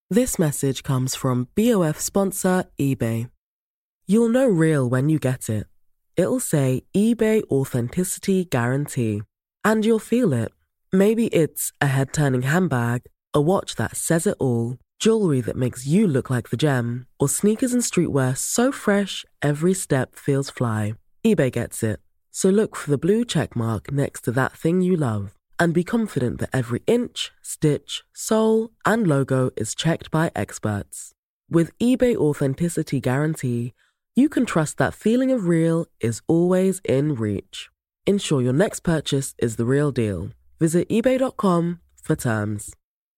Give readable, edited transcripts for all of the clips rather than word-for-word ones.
This message comes from BOF sponsor eBay. You'll know real when you get it. It'll say eBay Authenticity Guarantee. And you'll feel it. Maybe it's a head-turning handbag, a watch that says it all, jewelry that makes you look like the gem, or sneakers and streetwear so fresh every step feels fly. eBay gets it. So look for the blue check mark next to that thing you love. And be confident that every inch, stitch, sole, and logo is checked by experts. With eBay Authenticity Guarantee, you can trust that feeling of real is always in reach. Ensure your next purchase is the real deal. Visit ebay.com for terms.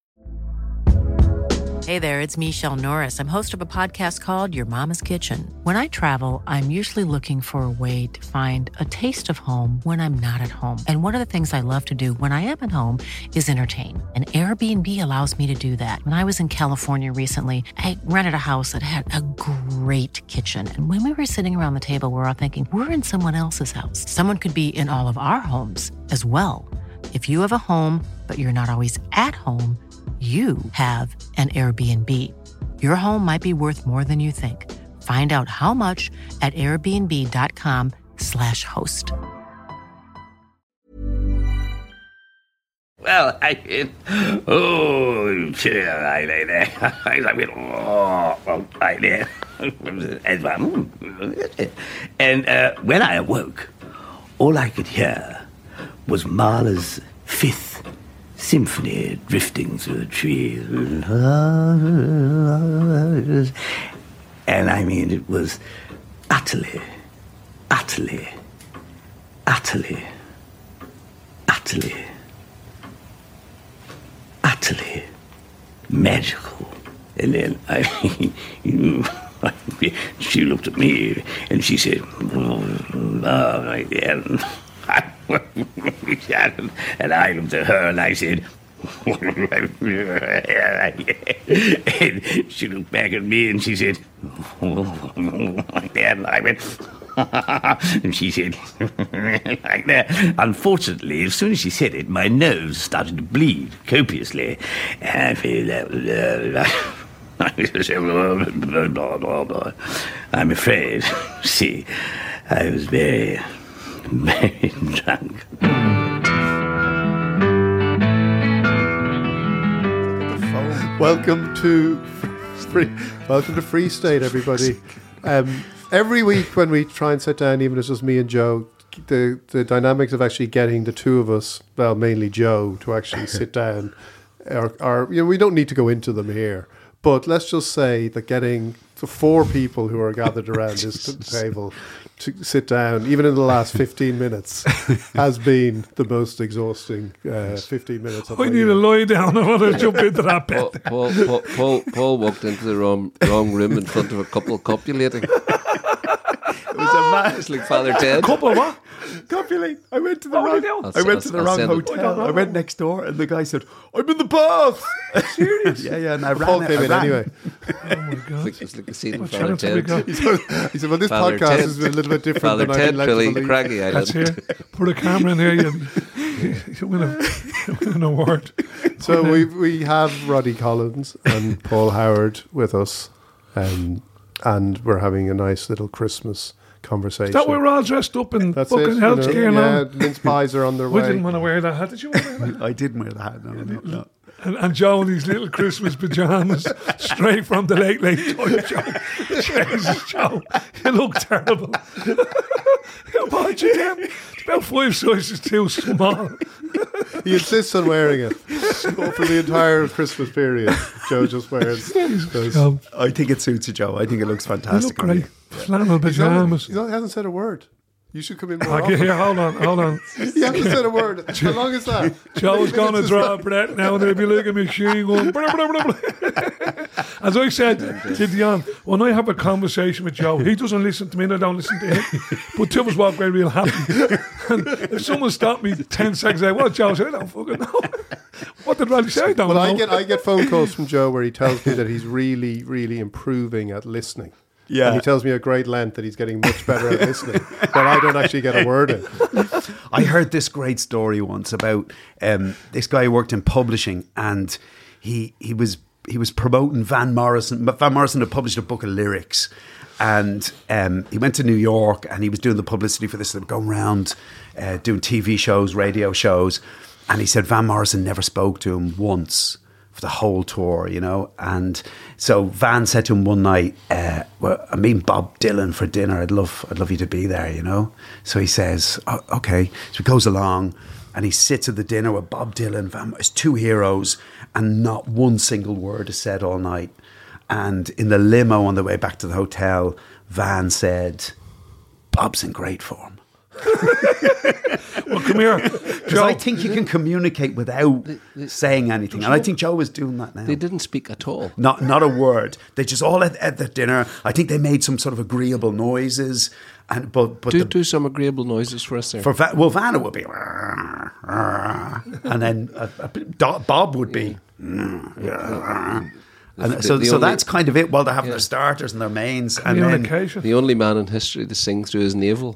Hey there, it's Michelle Norris. I'm host of a podcast called Your Mama's Kitchen. When I travel, I'm usually looking for a way to find a taste of home when I'm not at home. And one of the things I love to do when I am at home is entertain. And Airbnb allows me to do that. When I was in California recently, I rented a house that had a great kitchen. And when we were sitting around the table, we were all thinking, we're in someone else's house. Someone could be in all of our homes as well. If you have a home, but you're not always at home, you have an Airbnb. Your home might be worth more than you think. Find out how much at airbnb.com/host. Well, I mean, sure, I lay there. I mean, I there. And when I awoke, all I could hear was Mahler's Fifth Symphony drifting through the trees. And I mean, it was utterly magical. And then she looked at me and she said, and I looked at her and I said, and she looked back at me and she said, like that, and I went, and she said, like that. Unfortunately, as soon as she said it, my nose started to bleed copiously, and I feel that I'm afraid, see, I was very drunk. Welcome to Free State, everybody. Every week when we try and sit down, even if it's just me and Joe, the dynamics of actually getting the two of us, well, mainly Joe, to actually sit down are we don't need to go into them here. But let's just say that getting the four people who are gathered around this table to sit down, even in the last 15 minutes, has been the most exhausting 15 minutes. I need to lie down. I want to jump into that bed. Paul walked into the wrong room in front of a couple copulating. It was a mess, like Father Ted. Couple of what? Copulate. I went to the wrong hotel. I went next door and the guy said, I'm in the bath. Serious? Yeah, and I ran. Paul came in anyway. Oh my God. It's like a scene in Father Ted. He said, well, this Father podcast Ted. is a little bit different Father than Ted, I'd like to Billy believe. Craggy Island. That's here. Put a camera in here. You win an award. So we have Roddy Collins and Paul Howard with us, and we're having a nice little Christmas conversation. Is that why we're all dressed up in That's fucking it, health care now? Yeah, mince pies are on their We way. didn't want to wear that hat. Did you want to wear that? I didn't wear the hat. No. And Joe in these little Christmas pajamas, straight from the late night show. Jesus, Joe, you look terrible. How about you, Jim? It's about 5 sizes too small. He insists on wearing it for the entire Christmas period. Joe just wears those. I think it suits you, Joe. I think it looks You fantastic. look great. Flannel pajamas. He hasn't said a word. You should come in more Okay, often. here, hold on. He hasn't said a word. How long is that? Joe's going to draw a breath now and they'll be looking at me machine going blah, blah, blah, blah. As I said to Dion, when I have a conversation with Joe, he doesn't listen to me and I don't listen to him. But two of us walk away real happy. And if someone stopped me 10 seconds later, what Joe said, I don't fucking know. What did Roddy say? I don't know. I get phone calls from Joe where he tells me that he's really, really improving at listening. Yeah. And he tells me at great length that he's getting much better at listening. But I don't actually get a word in. I heard this great story once about this guy who worked in publishing, and he was promoting Van Morrison. Van Morrison had published a book of lyrics, and he went to New York, and he was doing the publicity for this. They were going around doing TV shows, radio shows, and he said Van Morrison never spoke to him once for the whole tour, you know. And so Van said to him one night, well, I'm meeting Bob Dylan for dinner. I'd love you to be there, you know. So he says, oh, okay. So he goes along, and he sits at the dinner with Bob Dylan, Van, his two heroes, and not one single word is said all night. And in the limo on the way back to the hotel, Van said, Bob's in great form. Well, come here, Because I think you can communicate without saying anything. And I think Joe is doing that now. They didn't speak at all. Not a word. They just all at the dinner. I think they made some sort of agreeable noises. And but do some agreeable noises for us there. For Van, it would be, and then Bob would be, and so that's kind of it. While they're having their starters and their mains, and then the only man in history to sing through his navel.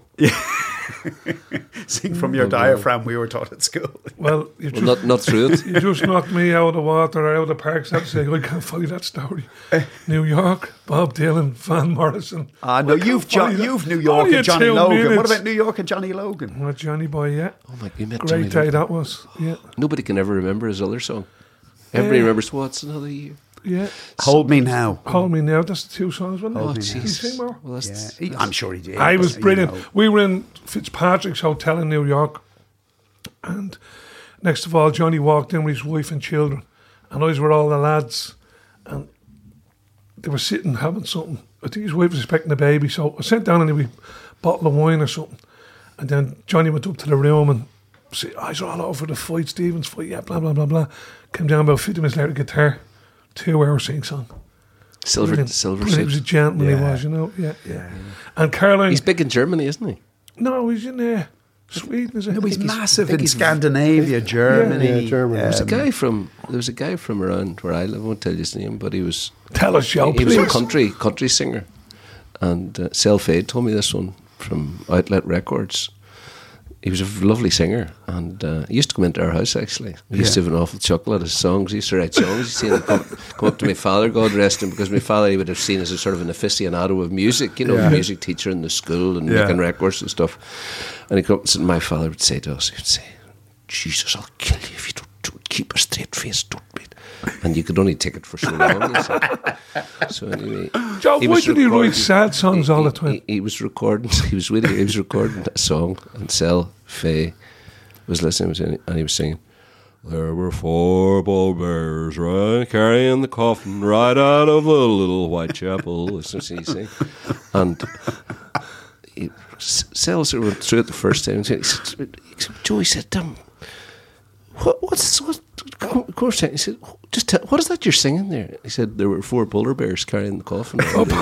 Sing from your diaphragm, we were taught at school. Well, not through it. You just knocked me out of the water, out of the parks. I'd say, I can't follow that story. New York, Bob Dylan, Van Morrison. No, you've New York and Johnny Logan. What about New York and Johnny Logan? Well, Johnny Boy, yeah. Oh my, you met Great Johnny day Logan. that was. Yeah. Nobody can ever remember his other song. Everybody remembers What's Another Year. Yeah. Hold Me Now. Hold Me Now. That's the two songs, wasn't it? Oh, Did he Jesus. sing more? Well, I'm sure he did. I was but, brilliant. you know. We were in Fitzpatrick's Hotel in New York, and next of all, Johnny walked in with his wife and children, and I was with all the lads, and they were sitting having something. I think his wife was expecting a baby, so I sent down a bottle of wine or something, and then Johnny went up to the room and said, "Eyes all over the fight, Stevens fight, yeah, blah blah blah blah." Came down about 50 minutes later, guitar, 2 hour sing song. Silver Brilliant. He suit. was a gentleman, he was, you know. Yeah. And Caroline. He's big in Germany, isn't he? No, he's in Sweden, is it? No, he's massive think in he's- Scandinavia, Germany. Yeah, Germany. There was a guy from around where I live. I won't tell you his name, but he was Tell us, Joe, he was a please. country singer, and Self-Aid told me this one from Outlet Records. He was a lovely singer, and he used to come into our house, actually. We used to have an awful chuckle at his songs. He used to write songs. He'd seen him come up to my father, God rest him, because my father he would have seen as a sort of an aficionado of music, you know, the music teacher in the school and making records and stuff. And he'd come up and my father would say to us, he'd say, Jesus, I'll kill you if you don't keep a straight face, don't beat. And you could only take it for so long. So anyway, Joe, why did he write sad songs all the time? He was recording. He was recording a song, and Sel Faye was listening, and he was singing. There were 4 pallbearers carrying the coffin right out of the little Whitechapel. Listen to he sing, and Sel sort of went through it the first time. He said, Joe, he said, what's of course, he said, just tell, what is that you're singing there? He said, there were 4 polar bears carrying the coffin.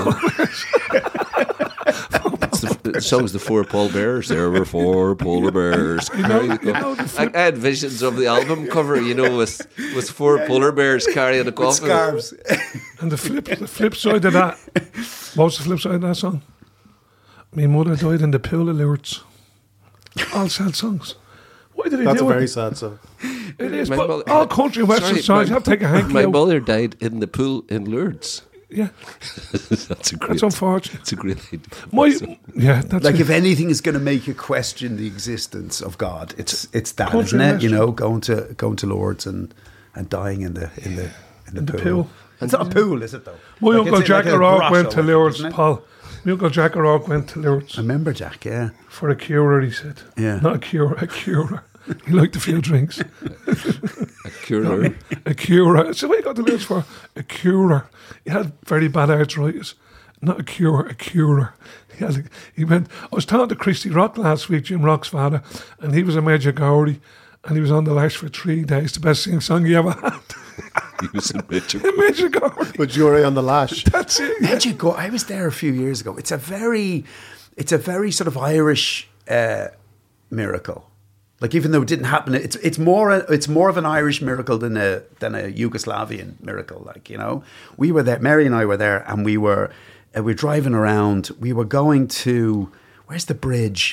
The song's the 4 pallbearers. There were 4 polar bears carrying the coffin. I had visions of the album cover, you know, with 4 polar bears carrying the coffin. Scarves. And the flip side of that, what was the flip side of that song? My mother died in the pool of Lourdes. All sad songs. Why did he That's do a it? very sad song. It is, My but mother- all country and western songs have to take a hanky My out. mother died in the pool in Lourdes. Yeah, That's a great. that's unfortunate. It's a great idea. That's Like it. if anything is going to make you question the existence of God, it's that, Country isn't it? You western. know, going to Lourdes and dying in the pool. It's not a pool, is it though? My Like, uncle it's Jack like a O'Rourke grotto, went to Lourdes, isn't it? Paul. My uncle Jack O'Rourke went to Lourdes I remember Jack, yeah. for a cure, he said. Yeah. Not a cure, a curer. He liked a few drinks. A curer. A curer. So what you got to Lourdes for? A curer. He had very bad arthritis. Not a cure, a curer. He went. I was talking to Christy Rock last week, Jim Rock's father, and he was a Medjugorje, and he was on the lash for 3 days. The best sing-song he ever had. He was in Mitchell. In Medjugorje. But jury on the lash. That's it. Yeah. Medjugorje, I was there a few years ago. It's a very sort of Irish miracle. Like even though it didn't happen, it's more of an Irish miracle than a Yugoslavian miracle. Like, you know, we were there. Mary and I were there, and we were driving around. We were going to, where's the bridge?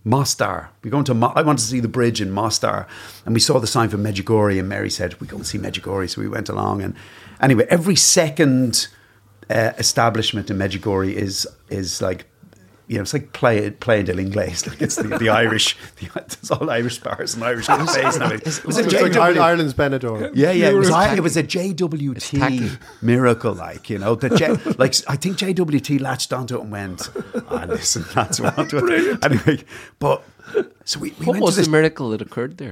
Mostar. We go into. I wanted to see the bridge in Mostar, and we saw the sign for Medjugorje. And Mary said, "We go and see Medjugorje." So we went along, and anyway, every second establishment in Medjugorje is like. It's like Playa del Inglés. Like it's the Irish. It's all Irish bars and Irish cafes now. It's like Ireland's Benidorm. Yeah. It was a JWT miracle, like I think JWT latched onto it and went, listen, that's what. Anyway, but so we What went was to this the miracle that occurred there?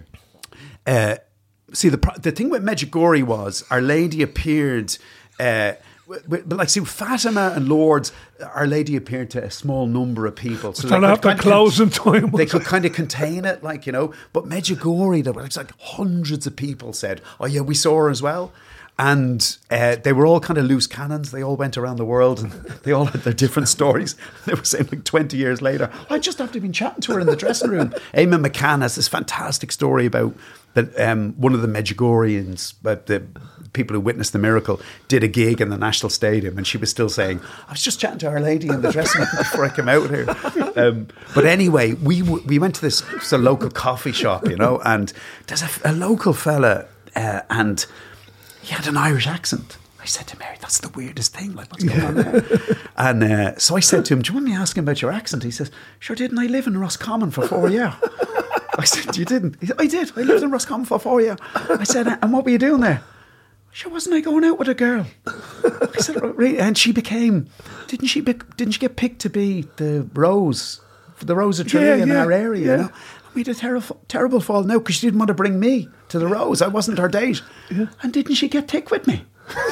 See, the thing with Medjugorje was Our Lady appeared. But like, see, Fatima and Lourdes, Our Lady appeared to a small number of people. So They're after closing time. They could kind of contain it, like, But Medjugorje, there was like hundreds of people said, "Oh yeah, we saw her as well." And they were all kind of loose cannons. They all went around the world and they all had their different stories. They were saying like 20 years later, I just after been chatting to her in the dressing room. Eamon McCann has this fantastic story about that one of the Medjugorjeans, the people who witnessed the miracle, did a gig in the National Stadium, and she was still saying, I was just chatting to Our Lady in the dressing room before I came out here. But anyway, we went to this local coffee shop, and there's a local fella, and he had an Irish accent. I said to Mary, that's the weirdest thing, like what's going on there? And so I said to him, do you want me asking about your accent? He says, sure didn't. I live in Roscommon for 4 years. I said, you didn't? He said, I did. I lived in Roscommon for 4 years. I said, and what were you doing there? Sure, wasn't I going out with a girl? I said, really? And she became, didn't she get picked to be the Rose of Tralee in our area? Yeah. And we had a terrible fall out because she didn't want to bring me to the Rose. I wasn't her date. Yeah. And didn't she get tick with me?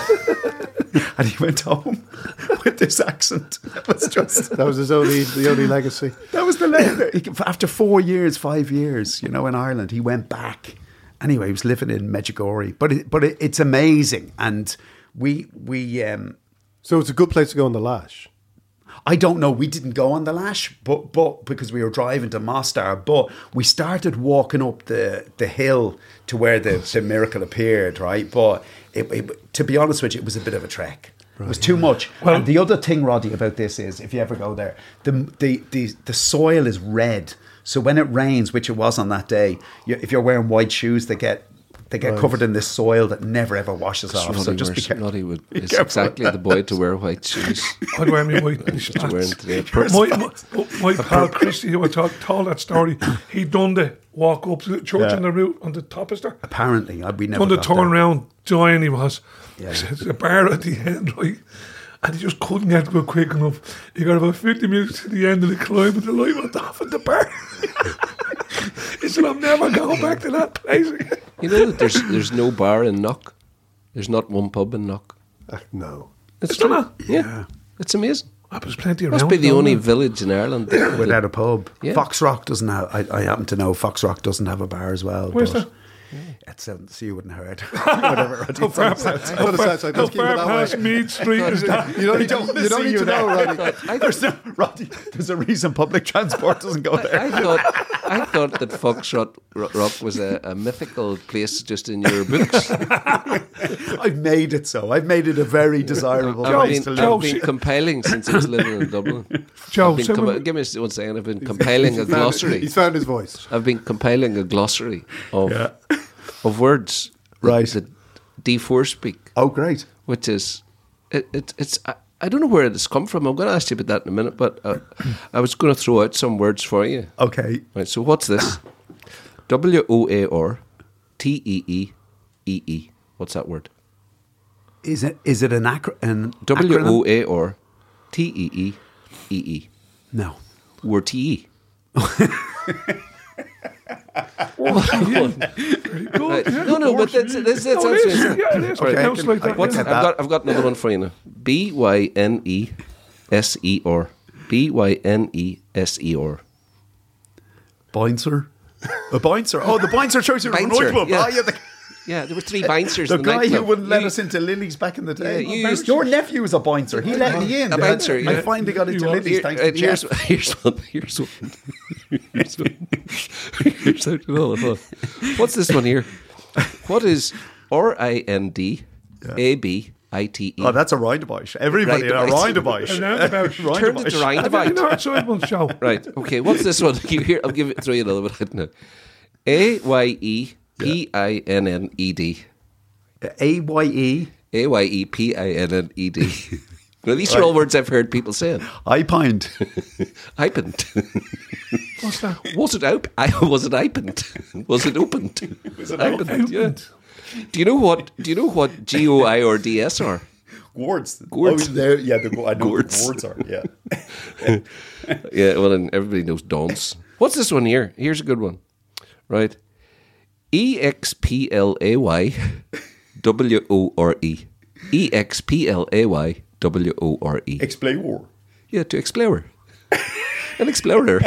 And he went home with this accent. That was the only legacy. That was the legacy. After 5 years, in Ireland, he went back. Anyway, he was living in Medjugorje, but it's amazing, and we so it's a good place to go on the Lash. I don't know. We didn't go on the Lash, but because we were driving to Mostar, but we started walking up the hill to where the miracle appeared, right? But to be honest with you, it was a bit of a trek. Right. It was too much. Well, and the other thing, Roddy, about this is, if you ever go there, the soil is red. So when it rains, which it was on that day, if you're wearing white shoes, they get covered in this soil that never ever washes off. Roddy, so just be careful. Roddy is exactly the boy to wear white shoes. I'd wear me white spats. My pal Christy, who I told that story, he'd done the walk up to the church on the route on the top of there. Apparently, we never done the turn round. Dying he was. Yeah. There's a bar at the end, right? And he just couldn't get to it quick enough. He got about 50 minutes to the end of the climb and the light went off at the bar. He said, I'm never going back to that place again. You know that there's no bar in Knock? There's not one pub in Knock? No. It's true. Yeah. It's amazing. There's plenty around. Must be the only village in Ireland without a pub. Yeah. Foxrock doesn't have, I happen to know Foxrock doesn't have a bar as well. Where's that? It's so you wouldn't have heard. Whatever. How far past Mead Street is that? You don't need to know, Roddy. Roddy, there's a reason public transport doesn't go there. I thought that Foxrock was a mythical place just in your books. I've made it so. I've made it a very desirable place to live. I've been compiling since I was living in Dublin. Joe, give me 1 second. I've been compiling a glossary. He's found his voice. I've been compiling a glossary of words, right? That D4 speak. Oh, great! Which is it's. I don't know where it's come from. I'm going to ask you about that in a minute, but I was going to throw out some words for you. Okay. Right. So what's this? WOAR TEEEE. What's that word? Is it an acronym? WOAR TEEEE. No. We're TE. Very good. No, but that's it is. Yeah, it is. Okay, I've got another one for you now. BYNESER. BYNESER. Boincer? A Boincer? Oh, the Boincer Church of Roy Club. Yeah, there were 3 Bouncers. The guy who wouldn't let us into Lily's back in the day. Your nephew was a Boincer. He let me in. A Bouncer. I finally got into Lily's thanks to Jeff. Here's one. What's this one here? What is RIND ABIND ITE. Oh, that's a roundabout. Everybody a roundabout. A roundabout. Turned it to roundabout. North-side one show. Right. Okay. What's this one? I'll give it. Throw you another one now. AYEPINNED. AYE. AYEPINNED. Well, these are all words I've heard people saying. iPound. Ipened. What's that? Was it out? Was it ipened? Was it opened? Was it opened? Yeah. Do you know what GOI or DS are? Gourds. Gourds. Oh, yeah, I know Gourds. what gourds are. Yeah. Yeah, well, and everybody knows dons. What's this one here? Here's a good one. Right. EXPLAY WORE. EXPLAY WORE. Explorer. Yeah, to explorer. An explorer.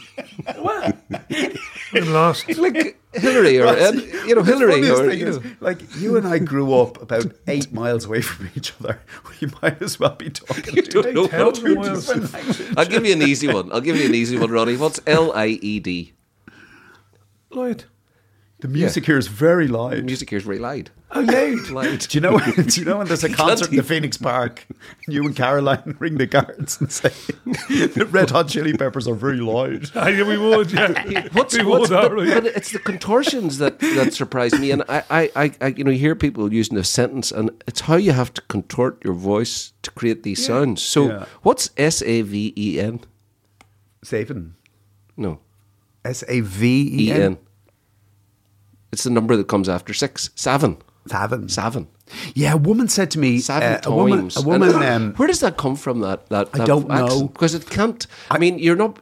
I'm lost. Like Hillary or Hillary The funniest or thing is, like, you and I grew up about 8 miles away from each other. We might as well be talking don't know two what- different languages. I'll give you an easy one. Ronnie. What's LIED? Lloyd. The music here is very loud. The music here is very loud. Oh, Lloyd. Loud. Do you know when there's a concert in the Phoenix Park, you and Caroline ring the guards and say the Red Hot Chili Peppers are very loud? Yeah, we would, yeah. We would, all right. But it's the contortions that surprise me, and I hear people using a sentence, and it's how you have to contort your voice to create these sounds. So, Yeah. what's SAVEN? Saven. No, SAVEN. EN. It's the number that comes after 6. Savin. Savin. Yeah, a woman said to me, Savin a woman. times. A woman. And where does that come from? That I don't know. because it can't. I mean, you're not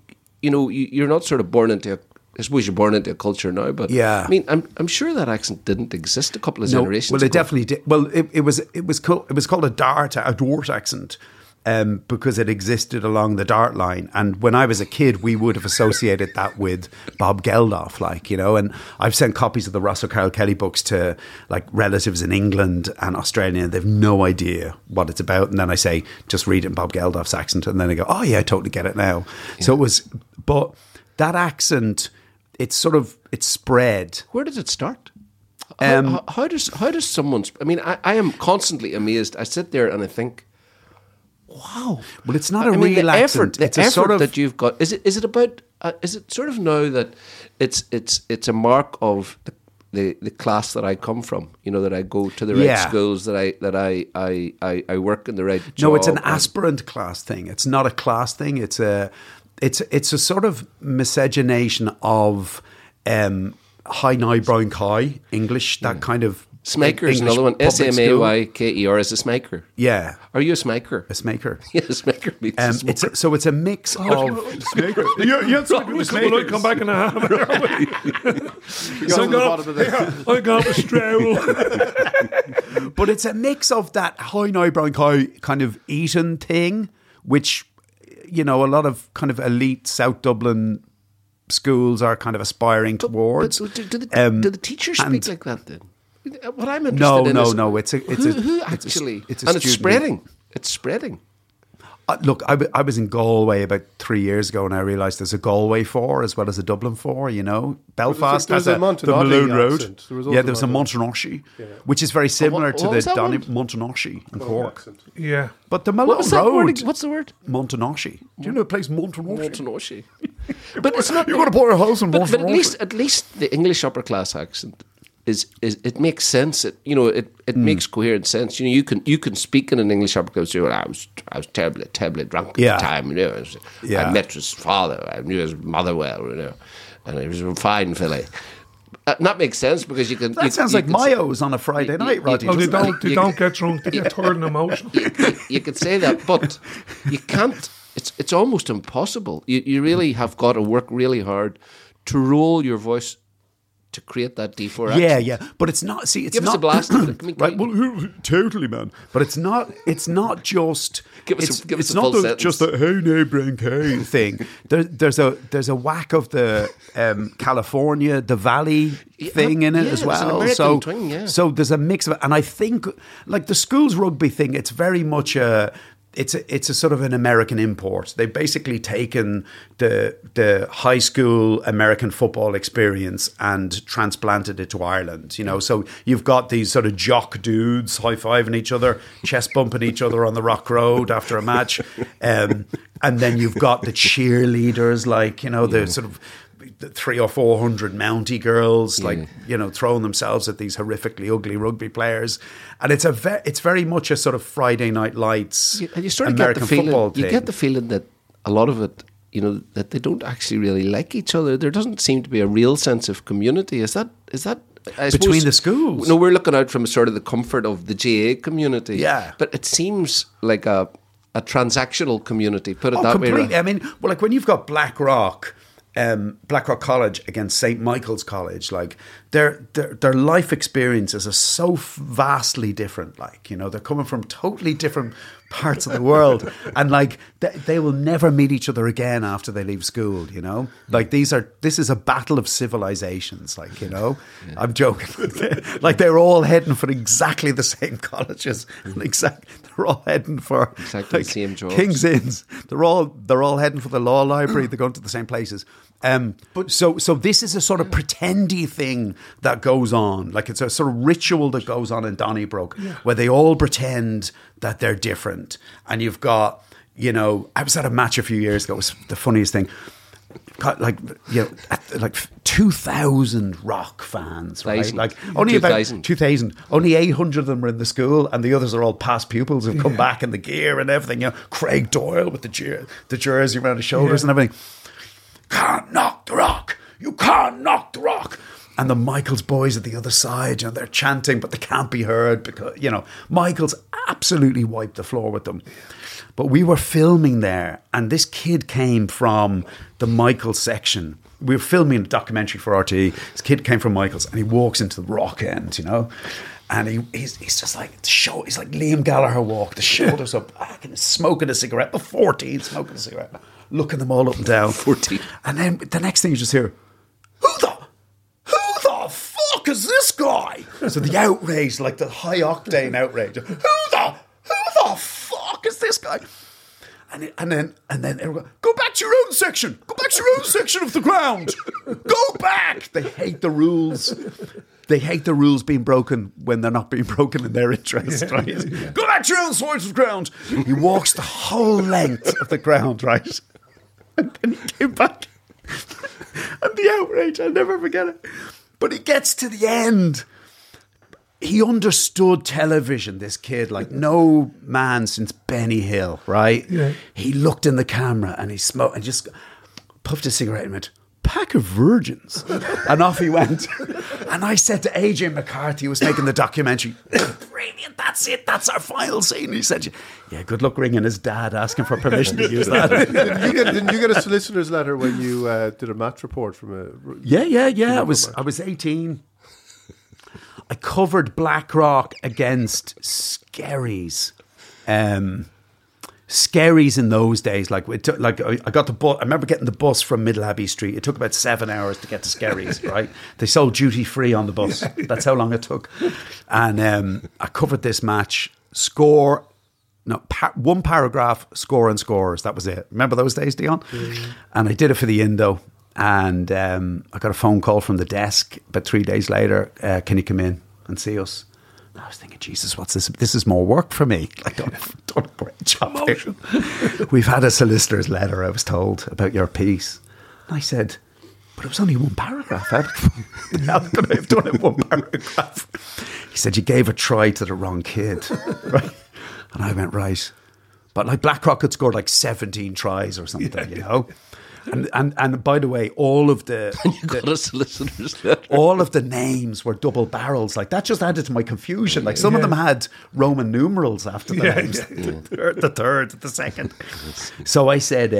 sort of born into. I suppose you're born into a culture now, but Yeah. I mean, I'm sure that accent didn't exist a couple of No, generations well, ago. it definitely did. Well, it was called a Dart accent. Because it existed along the Dart line. And when I was a kid, we would have associated that with Bob Geldof, and I've sent copies of the Ross O'Carroll Kelly books to like relatives in England and Australia, and they've no idea what it's about. And then I say, just read it in Bob Geldof's accent. And then they go, oh yeah, I totally get it now. Yeah. So it was, but that accent, it's spread. Where does it start? How does someone, I mean, I am constantly amazed. I sit there and I think, wow. Well, it's not a real accent. The effort that you've got. Is it about? Is it sort of now that it's a mark of the class that I come from? That I go to the right schools. That I work in the right job. No, it's an aspirant class thing. It's not a class thing. It's a sort of miscegenation of high now brown cow English. That kind of. Smaker is another one. SMAYKER is a smaker. Yeah. Are you a smaker? A smaker. Yeah, a smaker means it's a mix of smaker. Will I come back in a half an hour? I got a straddle. But it's a mix of that high now brown cow kind of Eton thing, which, a lot of kind of elite South Dublin schools are kind of aspiring towards. But do the teachers speak like that then? What I'm interested in is who actually, it's spreading. It's spreading. Look, I was in Galway about 3 years ago, and I realised there's a Galway 4 as well as a Dublin 4. Belfast has the Malone Road. There was a Montenoshi, which is very similar to the Donny Montenoshi in Cork. Yeah, but the Malone Road. What's the word? Montenoshi. Do you know the place Montenoshi? Montenoshi. But it's not. You're going to buy a house in Montenoshi. But at least the English upper class accent. Is it makes sense? It makes coherent sense. You can speak in an English upper class. I was terribly drunk at the time. I met his father. I knew his mother well. And he was a fine filly. That makes sense because you can. That sounds like Mayo's on a Friday night, Roddy. They don't get drunk. They get tired and emotional. You could say that, but you can't. It's almost impossible. You really have got to work really hard to roll your voice to create that D4 accent. Yeah. But it's not. See, it's Give not. us a blast of it. Right. Well, totally, man. But it's not. It's not just. It's not just the hey no brain K thing. There's a whack of the California, the Valley thing in it as well. It's an American twang, so there's a mix of it, and I think like the schools rugby thing. It's very much a. it's a sort of an American import. They've basically taken the high school American football experience and transplanted it to Ireland. You know, so you've got these sort of jock dudes high-fiving each other, chest bumping each other on the Rock Road after a match, and then you've got the cheerleaders, like, you know, the sort of 300 or 400 Mountie girls, like, you know, throwing themselves at these horrifically ugly rugby players, and it's very much a sort of Friday Night Lights And you sort of American get the football feeling, thing. you get the feeling that a lot of it, you know, that they don't actually really like each other. There doesn't seem to be a real sense of community. Is that I Between suppose, the schools? No, we're looking out from sort of the comfort of the GA community. Yeah. But it seems like a transactional community. Put it that way. Completely. Right? I mean, well, like when you've got Blackrock College against St. Michael's College, like their life experiences are so vastly different. Like, you know, they're coming from totally different parts of the world, and like they will never meet each other again after they leave school. You know, like this is a battle of civilizations. Like, you know, I'm joking. Like they're all heading for exactly the same colleges. They're all heading for Exactly the same jobs. King's Inns. They're all heading for the law library. They're going to the same places. But so this is a sort of pretendy thing that goes on. Like it's a sort of ritual that goes on in Donnybrook where they all pretend that they're different. And you've got, you know, I was at a match a few years ago. It was the funniest thing. Got like, you know, like 2,000 Rock fans, right? 1,000. Like only about 2,000. 2,000. Only 800 of them are in the school, and the others are all past pupils who've come back in the gear and everything. You know, Craig Doyle with the jersey around his shoulders and everything. Can't knock the Rock. You can't knock the Rock. And the Michaels boys at the other side, you know, they're chanting, but they can't be heard because, you know, Michaels absolutely wiped the floor with them. But we were filming there, and this kid came from the Michaels section. We were filming a documentary for RTE. This kid came from Michaels, and he walks into the Rock end, you know, and he's just like, he's like Liam Gallagher walk, the shoulders up, smoking a cigarette, 14, smoking a cigarette, looking them all up and down. 14. And then the next thing you just hear, who the fuck is this guy? So the outrage, like the high octane outrage. Who the fuck is this guy? And then everyone, go back to your own section. Go back to your own section of the ground. Go back. They hate the rules. They hate the rules being broken when they're not being broken in their interest, right? Go back to your own side of the ground. He walks the whole length of the ground, right? And then he came back. And the outrage, I'll never forget it. But he gets to the end. He understood television, this kid, like no man since Benny Hill, right? Yeah. He looked in the camera and he smoked and just puffed a cigarette and went, pack of virgins. And off he went. And I said to Adrian McCarthy, who was making the documentary, brilliant, that's it, that's our final scene. He said, yeah, good luck ringing his dad asking for permission to use that. Didn't you get a solicitor's letter when you did a match report from a... Yeah. I was 18. I covered Blackrock against Skerries. Skerries in those days, like it took, like I got the bus. I remember getting the bus from Middle Abbey Street. It took about 7 hours to get to Skerries. Right, they sold duty free on the bus. That's how long it took. And I covered this match. One paragraph, score and scores. That was it. Remember those days, Dion? Mm-hmm. And I did it for the Indo. And I got a phone call from the desk about 3 days later. Can you come in and see us? I was thinking, Jesus, what's this? This is more work for me. Like, done a great job here. We've had a solicitor's letter, I was told, about your piece. And I said, but it was only one paragraph. How could I have done it one paragraph? He said, you gave a try to the wrong kid. Right? And I went, right. But like Blackrock had scored like 17 tries or something, you know? And by the way, all of the all of the names were double barrels. Like that just added to my confusion. Like some of them had Roman numerals after the names. The third, the second. So I said,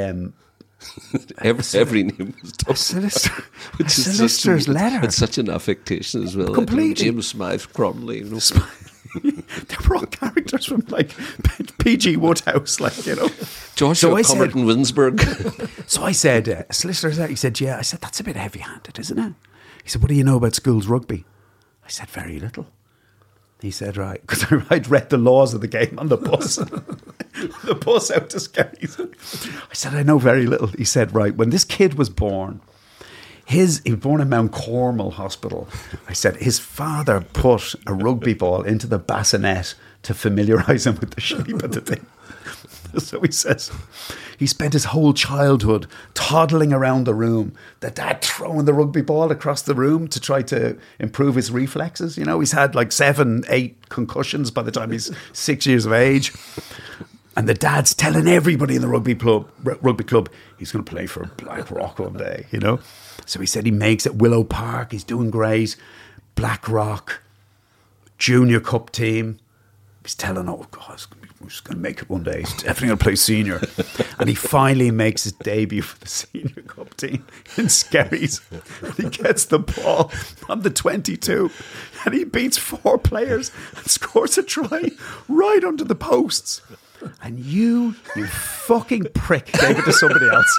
every name was double. A solicitor's letter. It's such an affectation as well. Completely. James Smythe, Cromley. They were all characters from like P.G. Woodhouse, like, you know. Joshua Comerton Winsberg. So I said, solicitor's letter. He said, yeah. I said, that's a bit heavy-handed, isn't it? He said, what do you know about schools rugby? I said, very little. He said, right, because I'd read the laws of the game on the bus. the bus out to Skerries. I said, I know very little. He said, right, when this kid was born, he was born in Mount Cornwall Hospital. I said, his father put a rugby ball into the bassinet to familiarise him with the shape of the thing. So he says, he spent his whole childhood toddling around the room, the dad throwing the rugby ball across the room to try to improve his reflexes. You know, he's had like 7-8 concussions by the time he's 6 years of age. And the dad's telling everybody in the rugby club he's going to play for Blackrock one day, you know. So he said he makes it Willow Park. He's doing great. Blackrock, Junior Cup team. He's telling, oh, God, we're just going to make it one day. He's definitely going to play senior. And he finally makes his debut for the Senior Cup team in Skerries. And he gets the ball on the 22. And he beats 4 players and scores a try right under the posts. And you fucking prick, gave it to somebody else.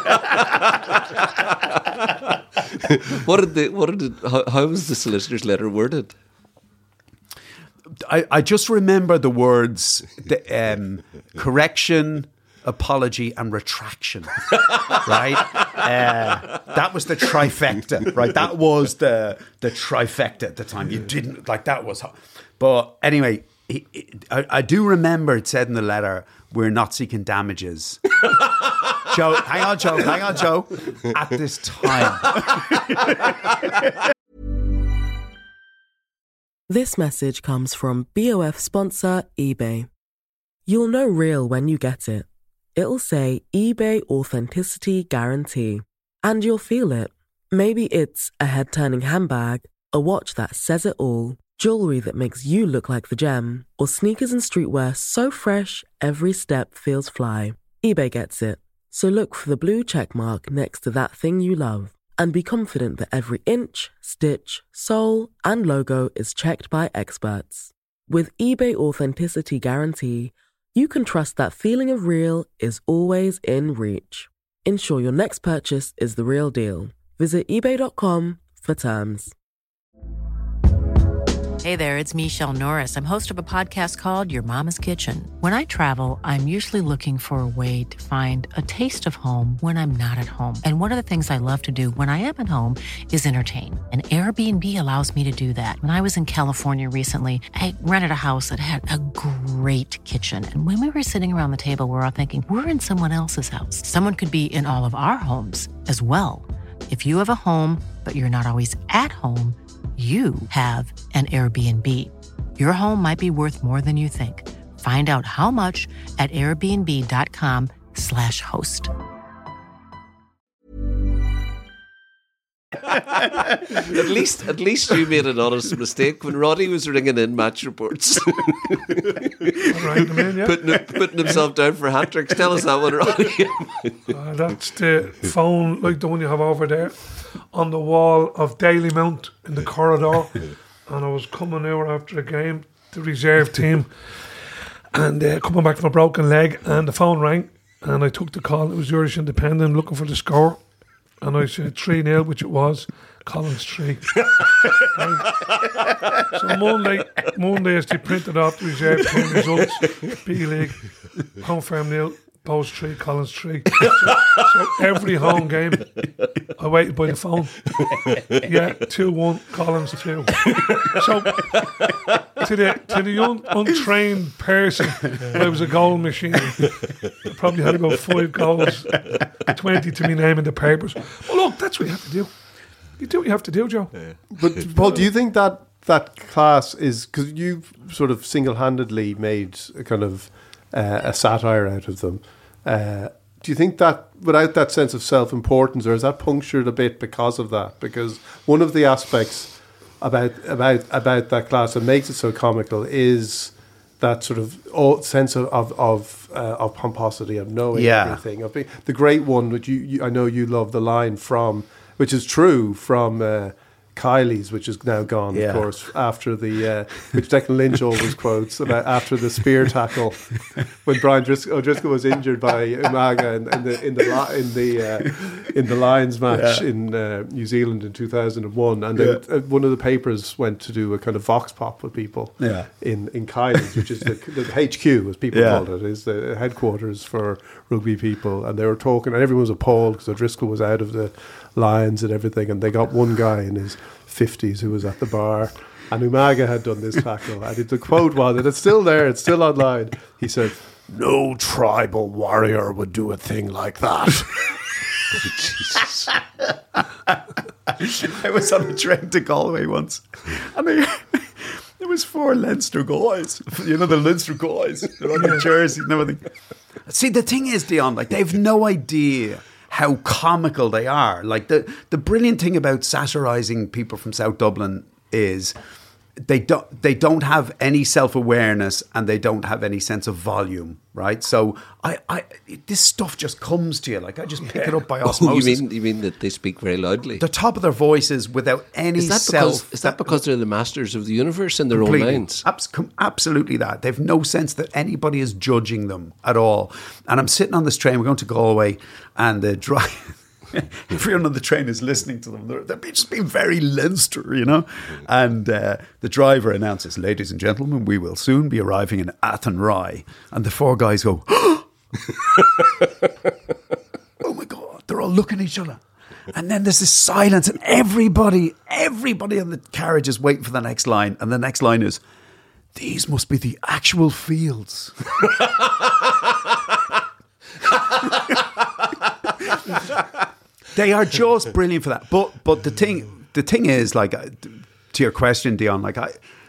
How was the solicitor's letter worded? I just remember the words correction, apology, and retraction. Right? That was the trifecta. Right? That was the trifecta at the time. You didn't like that was. But anyway, I do remember it said in the letter, "We're not seeking damages." Joe, hang on, Joe. At this time. This message comes from BOF sponsor eBay. You'll know real when you get it. It'll say eBay Authenticity Guarantee. And you'll feel it. Maybe it's a head-turning handbag, a watch that says it all, jewelry that makes you look like the gem, or sneakers and streetwear so fresh every step feels fly. eBay gets it. So look for the blue check mark next to that thing you love. And be confident that every inch, stitch, sole, and logo is checked by experts. With eBay Authenticity Guarantee, you can trust that feeling of real is always in reach. Ensure your next purchase is the real deal. Visit eBay.com for terms. Hey there, it's Michelle Norris. I'm host of a podcast called Your Mama's Kitchen. When I travel, I'm usually looking for a way to find a taste of home when I'm not at home. And one of the things I love to do when I am at home is entertain. And Airbnb allows me to do that. When I was in California recently, I rented a house that had a great kitchen. And when we were sitting around the table, we were all thinking, we're in someone else's house. Someone could be in all of our homes as well. If you have a home, but you're not always at home, you have an Airbnb. Your home might be worth more than you think. Find out how much at airbnb.com/host. At least you made an honest mistake when Roddy was ringing in match reports. Putting himself down for hat tricks. Tell us that one, Roddy. That's the phone, like the one you have over there, on the wall of Daily Mount in the corridor. And I was coming out after a game, the reserve team, and coming back from a broken leg, and the phone rang, and I took the call. It was Irish Independent looking for the score. And I said 3-0, which it was. Collins 3. So Monday as they printed off the reserve team results, B League, home firm 0, Post 3, Collins 3. So every home game, I waited by the phone. Yeah, 2-1, Collins 2. So to the untrained person, I was a goal machine. I probably had about 5 goals, 20 to me name in the papers. Well, look, that's what you have to do. You do what you have to do, Joe. Yeah. But Paul, do you think that class is, because you've sort of single-handedly made a kind of a satire out of them. Do you think that without that sense of self-importance, or is that punctured a bit because of that? Because one of the aspects about that class that makes it so comical is that sort of sense of pomposity, of knowing everything. The great one, which I know you love the line from, which is true from Kylie's, which is now gone, of course, after the which Declan Lynch always quotes about after the spear tackle when Brian O'Driscoll was injured by Umaga in the Lions match in New Zealand in 2001, and then one of the papers went to do a kind of vox pop with people in Kylie's, which is the HQ, as people called it, is the headquarters for rugby people, and they were talking, and everyone was appalled because O'Driscoll was out of the Lions and everything, and they got one guy in his 50s who was at the bar, and Umaga had done this tackle, and the quote was, and it's still there, it's still online, he said, "No tribal warrior would do a thing like that." Jesus. I was on a train to Galway once, and there was 4 Leinster guys, you know, the Leinster guys, they're on their jerseys and everything. See, the thing is, Dion, like, they've no idea how comical they are. Like, the brilliant thing about satirising people from South Dublin is they don't have any self-awareness, and they don't have any sense of volume, right? So this stuff just comes to you. Like, I just pick it up by osmosis. You mean that they speak very loudly? The top of their voices without any Is that because they're the masters of the universe in their own minds? Absolutely that. They've no sense that anybody is judging them at all. And I'm sitting on this train, we're going to Galway, and the drive... Everyone on the train is listening to them. They're just being very Leinster, you know. And the driver announces, "Ladies and gentlemen, we will soon be arriving in Athenry." And the 4 guys go, "Oh my God!" They're all looking at each other. And then there's this silence, and everybody on the carriage is waiting for the next line. And the next line is, "These must be the actual fields." They are just brilliant for that. But the thing is, like, to your question, Dion, like,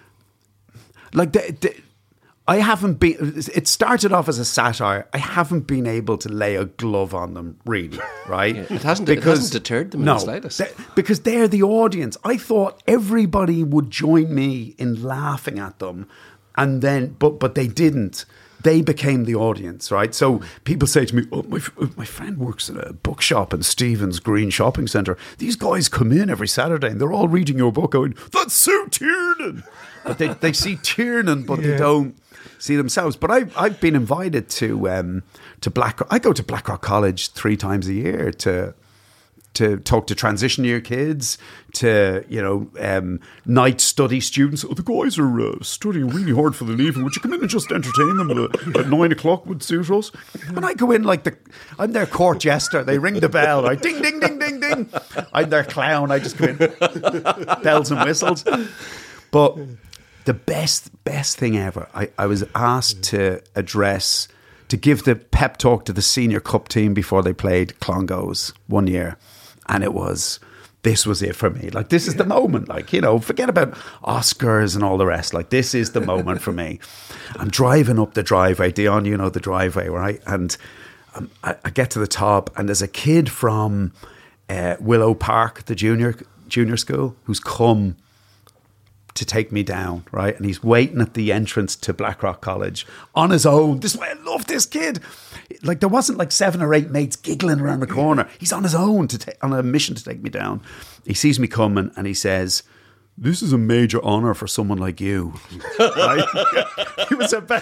I haven't been. It started off as a satire. I haven't been able to lay a glove on them, really, right? It hasn't deterred them in the slightest. Because they're the audience. I thought everybody would join me in laughing at them, and then, but they didn't. They became the audience, right? So people say to me, "Oh, my friend works at a bookshop in Stephen's Green Shopping Centre. These guys come in every Saturday and they're all reading your book going, 'That's Sue Tiernan.'" But they see Tiernan, but they don't see themselves. But I've been invited to Blackrock. I go to Blackrock College 3 times a year to talk to transition year kids, to, you know, night study students. "Oh, the guys are studying really hard for the leaving. Would you come in and just entertain them at 9 o'clock would suit us?" And I go in like I'm their court jester. They ring the bell, right? Ding, ding, ding, ding, ding. I'm their clown. I just go in, bells and whistles. But the best thing ever, I was asked to give the pep talk to the senior cup team before they played Clongowes one year. And this was it for me. Like, this is the moment. Like, you know, forget about Oscars and all the rest. Like, this is the moment for me. I'm driving up the driveway. Dion, you know the driveway, right? And I get to the top, and there's a kid from Willow Park, the junior school, who's come to take me down, right? And he's waiting at the entrance to Blackrock College on his own. This is why I love this kid. Like, there wasn't like 7 or 8 mates giggling around the corner. He's on his own on a mission to take me down. He sees me coming and he says, "This is a major honour for someone like you." Right? He was about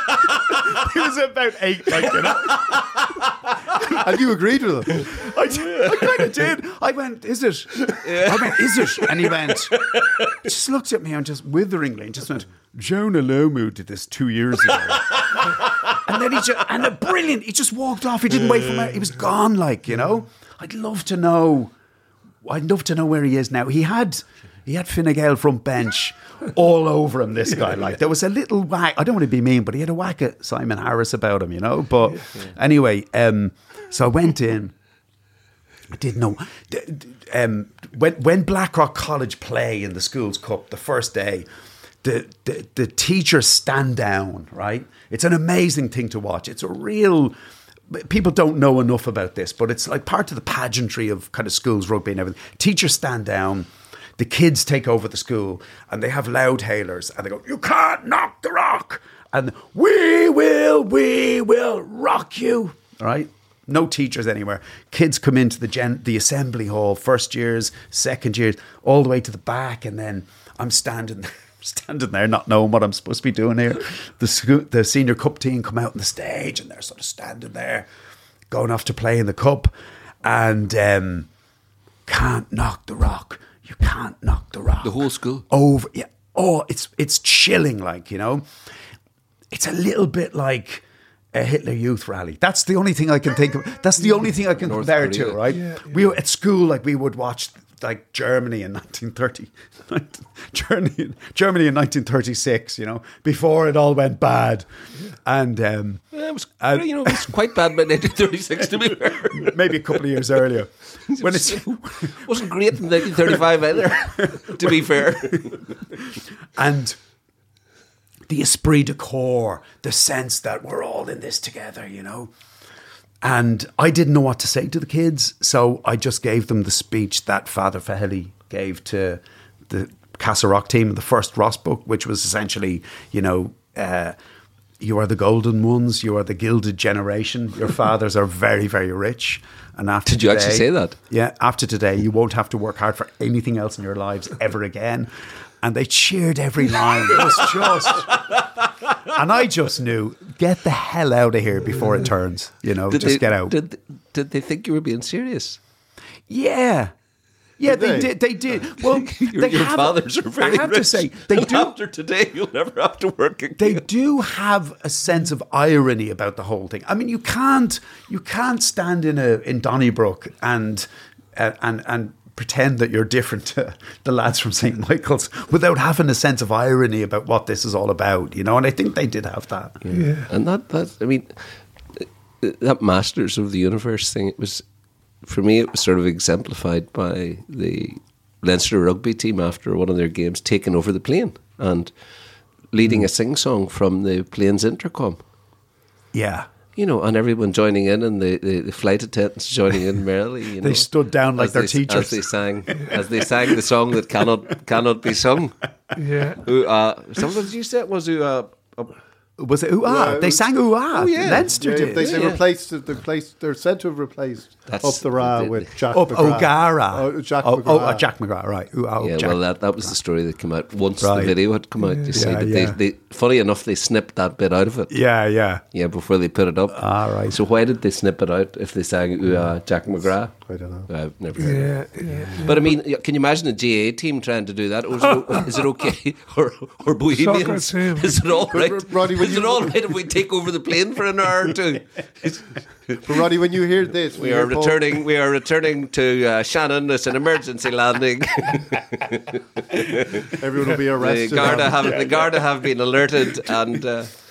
8, like, you know. And you agreed with him? I kind of did. I went, "Is it?" I went, "Is it?" And he went, just looked at me and just witheringly and just went, "Jonah Lomu did this 2 years ago." And then brilliant. He just walked off. He didn't wait for me. He was gone, like, you know. I'd love to know where he is now. He had Fine Gael front bench all over him, this guy. Like, there was a little whack. I don't want to be mean, but he had a whack at Simon Harris about him, you know. But anyway, so I went in. I didn't know. When Blackrock College play in the Schools Cup, the first day, the teachers stand down, right? It's an amazing thing to watch. It's a real... People don't know enough about this, but it's like part of the pageantry of kind of schools rugby and everything. Teachers stand down. The kids take over the school and they have loud hailers and they go, "You can't knock the rock." And we will rock you. Right? no teachers anywhere. Kids come into the assembly hall, first years, second years, all the way to the back, and then I'm standing there not knowing what I'm supposed to be doing here. The senior cup team come out on the stage, and they're sort of standing there, going off to play in the cup, and can't knock the rock. You can't knock the rock. The whole school? Over, yeah. Oh, it's chilling, like, you know. It's a little bit like a Hitler Youth rally. That's the only thing I can think of. That's the only thing I can compare it to, right? Yeah. We were at school, like, we would watch, like, Germany in 1930. Germany in 1936, you know, before it all went bad. And it was, it was quite bad by 1936, to be fair. Maybe a couple of years earlier. When it wasn't great in 1935 either, to be fair. And the esprit de corps, the sense that we're all in this together, you know. And I didn't know what to say to the kids, so I just gave them the speech that Father Faheli gave to the Casa Rock team, the first Ross book, which was essentially, you know, you are the golden ones, you are the gilded generation, your fathers are very, very rich. And after Did you actually say that? Yeah, after today, you won't have to work hard for anything else in your lives ever again. And they cheered every line. It was just... And I just knew, get the hell out of here before it turns. You know, get out. Did they think you were being serious? Yeah. Yeah, they did. They did. Well, your fathers are very rich. I have to say, they do. After today, you'll never have to work again. They do have a sense of irony about the whole thing. I mean, you can't stand in Donnybrook and pretend that you're different to the lads from St. Michael's without having a sense of irony about what this is all about, you know. And I think they did have that. Yeah. And that I mean, that Masters of the Universe thing, it was, for me, it was sort of exemplified by the Leinster rugby team after one of their games taking over the plane and leading a sing-song from the plane's intercom. Yeah. You know, and everyone joining in, and the flight attendants joining in merrily. You know, they stood down like their teachers as they sang the song that cannot be sung. Yeah. Sometimes you said was Was it ooh-ah? Yeah, they sang ooh-ah. Oh, yeah. Leinster did. They replaced the place. They're said to have replaced Up the Ra with Jack McGrath. O'Gara. Oh, Jack McGrath. Jack McGrath, right. Ooh-ah, yeah, Jack. well, that was the story that came out once Right. the video had come out. You see, but they funny enough, they snipped that bit out of it. Yeah. Yeah, before they put it up. Ah, right. So why did they snip it out if they sang ooh-ah, Jack McGrath? I don't know. I've never heard of it. But I mean, can you imagine a GA team trying to do that? Or is it okay? Or Bohemians? Soccer team. Is it all right? Roddy, Is it all right if we take over the plane for an hour or two? But Roddy, when you hear this, We are returning to Shannon. It's an emergency landing. everyone will be arrested. The Garda have been alerted, and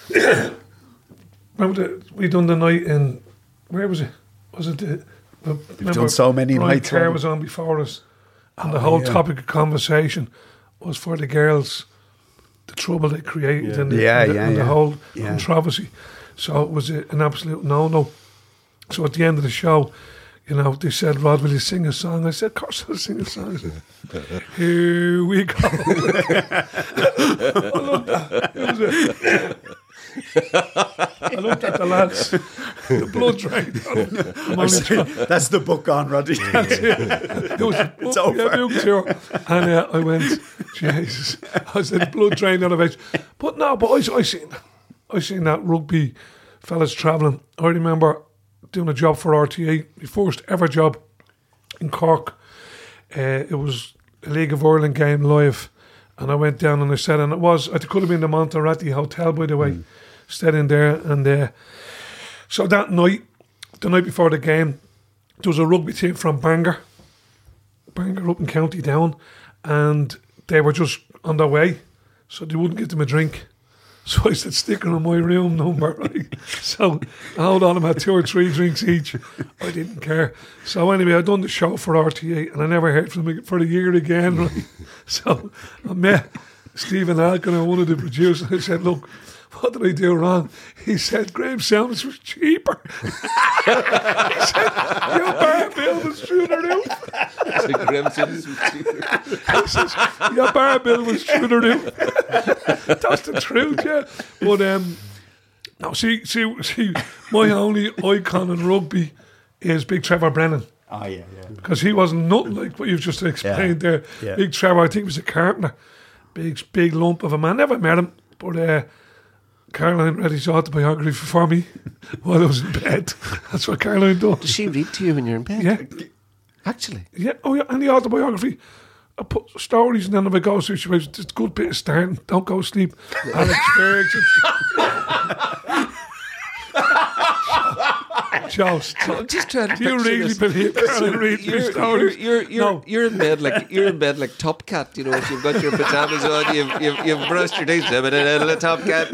Remember we done the night in, where was it? Was it We've done so many Brian nights. Kerr was on before us, and the whole topic of conversation was for the girls, the trouble they created and the whole controversy. So it was an absolute no-no. So at the end of the show, you know, they said, "Rod, will you sing a song?" I said, "Of course I'll sing a song." I said, "Here we go." I looked at the lads, the blood drained. That's the book on, Roddy. It's over. And I went, Jesus. I said, blood drained out of it. But I seen that rugby fellas travelling. I remember doing a job for RTE, my first ever job in Cork. It was a League of Ireland game live. And I went down and I said, and it could have been the Monterati Hotel, by the way. Stayed in there. And so that night, the night before the game, there was a rugby team from Bangor up in County Down, and they were just on their way, so they wouldn't give them a drink. So I said, sticker on my room number, right? So I held on about 2 or 3 drinks each. I didn't care. So anyway, I done the show for RTE, and I never heard from them for a year again, right? So I met Stephen Alkin, one of the producers. I said, look, what did I do wrong? He said, Graham Sounds was cheaper. He said, your bar bill was through the roof. He says, your bar bill was through the roof. That's the truth, yeah. But, no, see, my only icon in rugby is Big Trevor Brennan. Oh, yeah. Because he wasn't nothing like what you've just explained there. Yeah. Big Trevor, I think he was a carpenter. Big lump of a man. Never met him, but Caroline read his autobiography for me while I was in bed. That's what Caroline does. Does she read to you when you're in bed? Yeah. Actually? Yeah, oh yeah, and the autobiography. I put stories and then if I go through, she was just a good bit of starting. Don't go to sleep. Alex Ferguson. Jost. I'm just trying to Do you picture really this. believe Caroline reads me stories? You're in bed like Top Cat, you know, if you've got your pajamas on, you've brushed your teeth, Top Cat,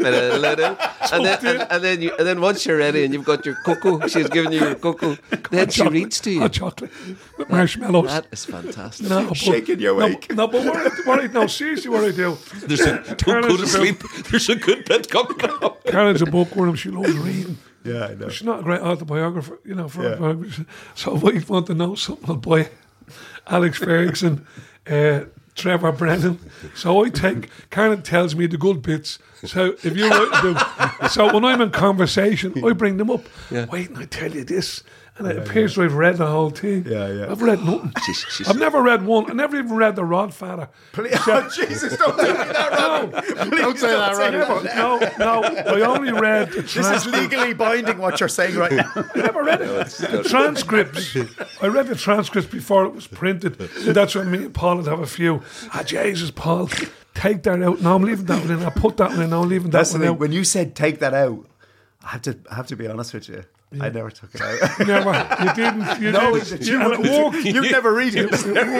and then once you're ready and you've got your cuckoo, she's giving you your cuckoo, then she reads to you. Hot chocolate with marshmallows. That is fantastic. No, Shaking you awake. No, but seriously, what I do. There's a don't go to sleep. There's a good bit coming up. Caroline's a bookworm. She loves reading. Yeah, I know. She's not a great autobiographer, you know. So if I want to know something, I'll buy Alex Ferguson, Trevor Brennan. So I take. Karen tells me the good bits. So if you so when I'm in conversation, I bring them up. Yeah. Wait, and I tell you this. And it appears I've read the whole thing. Yeah. I've read nothing. I've never read one. I never even read The Rodfather. Oh, Jesus, don't tell me that, Rob. Don't say that, Roddy. No, I only read the This is legally binding what you're saying right now. I never read it. The transcripts. I read the transcripts before it was printed. And that's when me and Paul would have a few. Jesus, Paul, take that out. No, I'm leaving that one in. I'll put that one in. I'm leaving that That's the one thing. out. When you said take that out, I have to be honest with you. I never took it out. Never. You didn't. You No, didn't. you And it worked. You've never read it.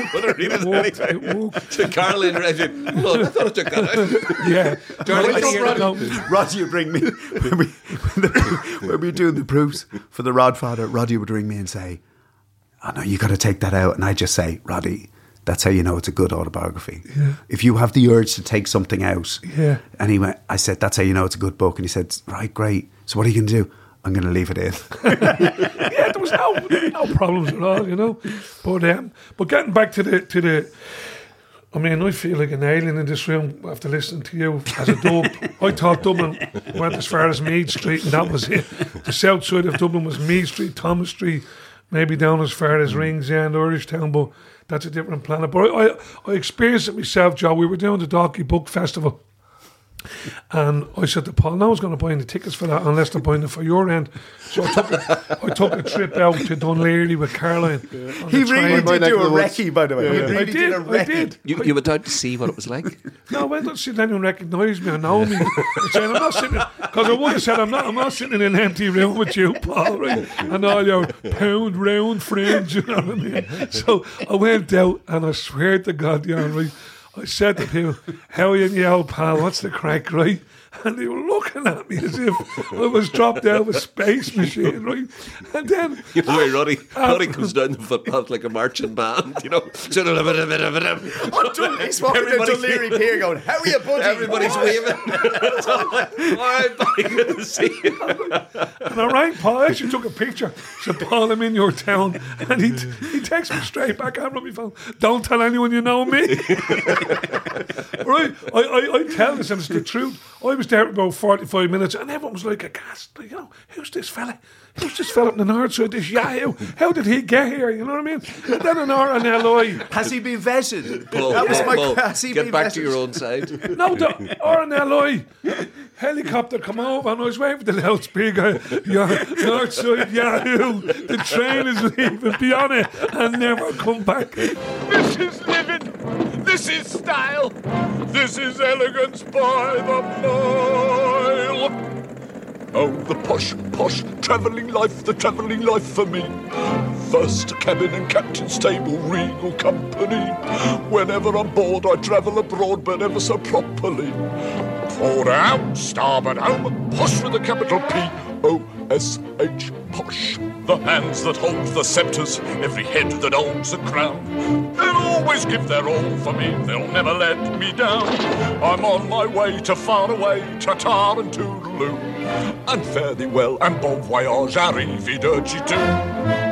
It worked. So Caroline read it. Oh, I thought I took that out. Yeah. Roddy would ring me when we were doing the proofs for The Rodfather. Roddy would ring me and say, "Oh no, you got to take that out." And I just say, "Roddy, that's how you know it's a good autobiography. Yeah. If you have the urge to take something out." Yeah. And he went, I said, "That's how you know it's a good book." And he said, "Right, great. So what are you going to do?" "I'm going to leave it in." Yeah, there was no problems at all, you know. But getting back to the, I mean, I feel like an alien in this room after listening to you as a dub. I thought Dublin went as far as Meath Street, and that was it. The south side of Dublin was Meath Street, Thomas Street, maybe down as far as Ringsend, Irish Town, but that's a different planet. But I experienced it myself, Joe. We were doing the Dalkey Book Festival. And I said to Paul, no one's going to buy any tickets for that unless they're buying it for your end. So I took a trip out to Dunleary with Caroline. He really did do a recce, by the way. He I really did a recce. did. You went out to see what it was like. No, I don't see anyone recognise me or know me. I'm saying, I'm not sitting, because I would have said, I'm not sitting in an empty room with you, Paul, right? And all your pound round friends, you know what I mean? So I went out and I swear to God, you know, right? I said to people, "How are you, old pal? What's the crack, right?" And they were looking at me as if I was dropped out of a space machine, right? And then... You know, Roddy comes down the footpath like a marching band, you know. He's walking down Dunleary Pier going, "How are you, buddy?" Everybody's waving. All right, buddy, good to see you. And I rang Paul. I actually took a picture. Said, "Paul, I'm in your town." And he texts me straight back on my phone. "Don't tell anyone you know me." Right? I tell this, and it's the truth. I was there for about 45 minutes, and everyone was like aghast. Like, you know, who's this fella? Who's this fella up in the north side? This Yahoo? How did he get here? You know what I mean? And then an RNLI. Has he been vetted? Paul, Has he get been back vetted? to your own side. No, the RNLI helicopter come over, and I was waving the loudspeaker. North side Yahoo. The train is leaving. Be on it and never come back. This is living. This is style. This is elegance by the mile. Oh, the posh, travelling life, the travelling life for me. First cabin and captain's table, regal company. Whenever I'm bored, I travel abroad, but ever so properly. Port out, starboard home, posh with a capital P-O-S-H, posh. The hands that hold the sceptres, every head that owns a crown. They'll always give their all for me, they'll never let me down. I'm on my way to far away, ta-ta and toodaloo. And fare thee well, and bon voyage, arrivederci too.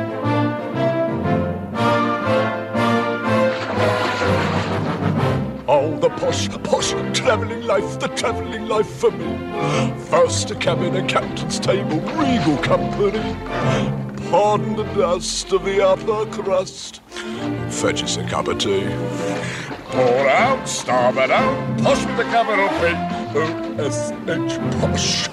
Oh, the posh, travelling life, the travelling life for me. First a cabin, a captain's table, regal company. pardon the dust of the upper crust. Fetch us a cup of tea. Pour out, starboard out, posh with a capital P. O-S-H, posh.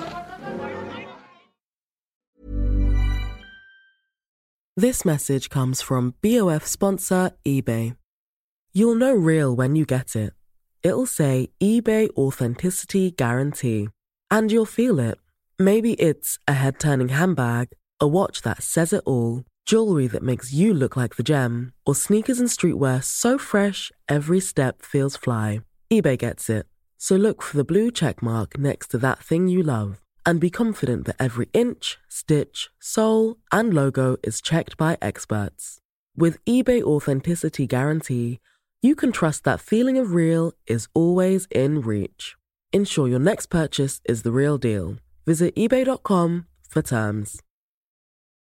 This message comes from BOF sponsor eBay. You'll know real when you get it. It'll say eBay Authenticity Guarantee. And you'll feel it. Maybe it's a head-turning handbag, a watch that says it all, jewelry that makes you look like the gem, or sneakers and streetwear so fresh every step feels fly. eBay gets it. So look for the blue check mark next to that thing you love. And be confident that every inch, stitch, sole, and logo is checked by experts. With eBay Authenticity Guarantee, you can trust that feeling of real is always in reach. Ensure your next purchase is the real deal. Visit eBay.com for terms.